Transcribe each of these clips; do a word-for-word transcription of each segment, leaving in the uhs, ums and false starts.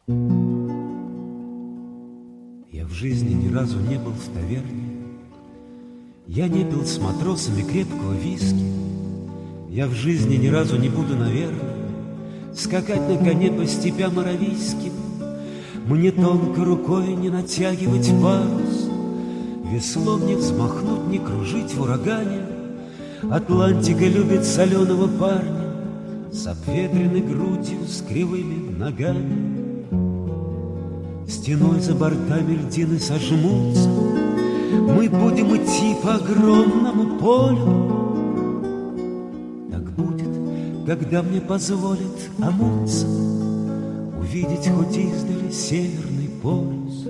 Я в жизни ни разу не был в таверне, я не пил с матросами крепкого виски, я в жизни ни разу не буду, наверное, скакать на коне по степям аравийским. Мне тонко рукой не натягивать парус, веслом не взмахнуть, не кружить в урагане. Атлантика любит соленого парня с обветренной грудью, с кривыми ногами. Стеной за бортами льдины сожмутся, мы будем идти по огромному полю. Так будет, когда мне позволит Амундсен увидеть хоть издали северный полюс.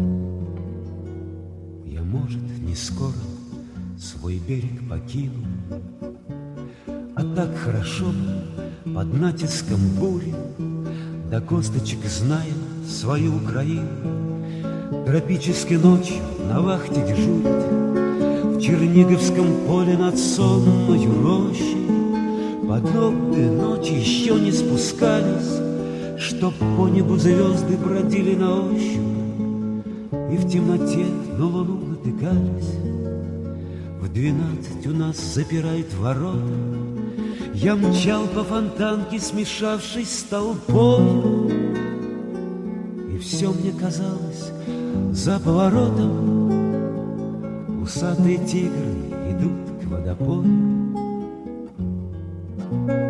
Я, может, не скоро свой берег покину, а так хорошо под натиском бури, до косточек знаем свою Украину. Тропической ночью на вахте дежурить, в Черниговском поле над сонною рощей. Подобные ночи еще не спускались, чтоб по небу звезды бродили на ощупь и в темноте на луну натыкались. В двенадцать у нас запирают ворота, я мчал по Фонтанке, смешавшись с толпой, и все мне казалось за поворотом усатые тигры идут к водопою.